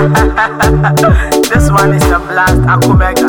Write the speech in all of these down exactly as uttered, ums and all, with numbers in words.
This one is the blast, Akumega.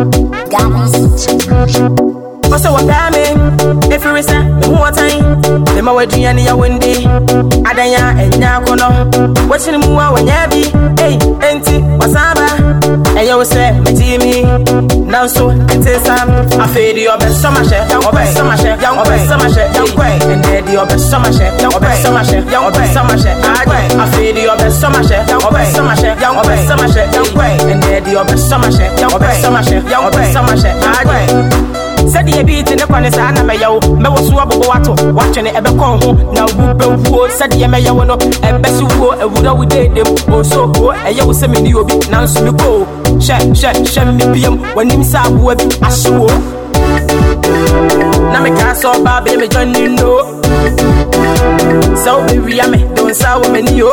What's up, damn? If you listen, one time, the more do any windy, Adaya and Yakono. What's in the moon when you be? Hey, Enti, Wasaba, and you say, Matimi. Now, so it is some. I feel your best summer share, young best summer share, young best summer share, young way, and then your best summer share, young best summer share, young best summer share. I feel your best summer share, young best summer share, young best summer share, young way, and then your best summer share, young best summer share, young best summer share. Said the beat in the corner, and I may yo, me was swabble water, watching it ever come home. Now, whoop, whoop, said the mayor, no, and best who a wood we did them, or so poor, and you send me you be now, so you go. Share, share, share me P M when him saw who I swore. Now, me can't saw Bobby, me John, you know. So, baby, I me don't saw women you.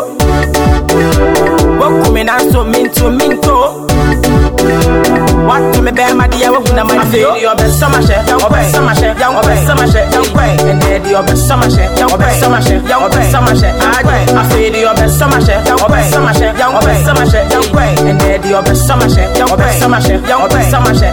What coming out to me to minto? What to me bear my dear when I feel your best summer share, young best summer share, young best summer share, young way, and then your best summer share, young best summer share, young best summer share. I feel your best summer share, young best summer share, young best summer share, young way, and then your best summer share, young best summer share, young best summer share.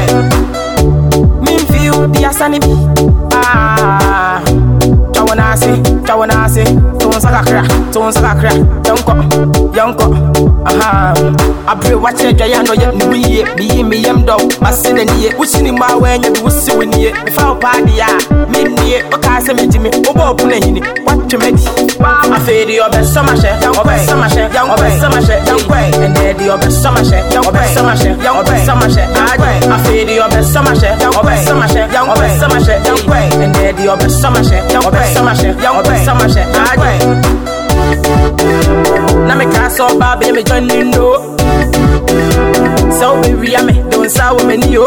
Me feel the asani ah. Chawanasi, Chawanasi, Tons Sakra, Tons Sakra, Yonko, Yonko, aha. I pray watch it, Jayano, yet me, me, me, yam dog, I said, and ye, which in my way, you will see when ye, if I'll party, me, me, what I say, me, Obo, what to make. I feel your best summer share, young best summer share, young best summer share, young way, and then your best summer share, young best summer share, young best summer share. I feel your best summer share, young best summer share, young best summer share, young way, and then your best summer share, young best summer share, young best summer share. Now me can't saw Bobby, me join you know. So baby, I me don't saw women you.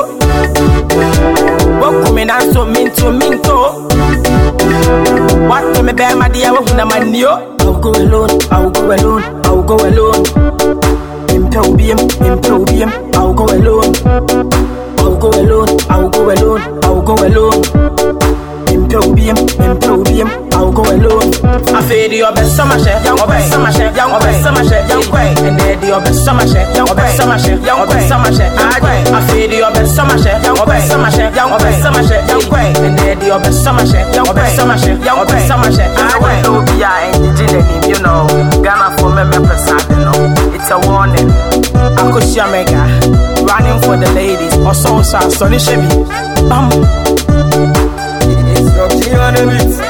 What coming out so mean to minto? What to me bear my dear when I'm a new? I'll go alone, I'll go alone, I'll go alone. Improbium, improbium, I'll go alone. I'll go alone, I'll go alone, I'll go alone. Improbium, improbium, I'll go alone. I feel your best summer share, young best summer share, young best summer share, young way, and then your best summer share, young best summer share, young best summer share. I feel your best summer share, young best summer share, young best summer share, young way, and then your best summer share, young best summer share, young best summer share. I want to be a you know, Ghana for me, you know, it's a warning. I could see a mega running for the ladies, or so, so, so, Bam. It's Rocky on the beat.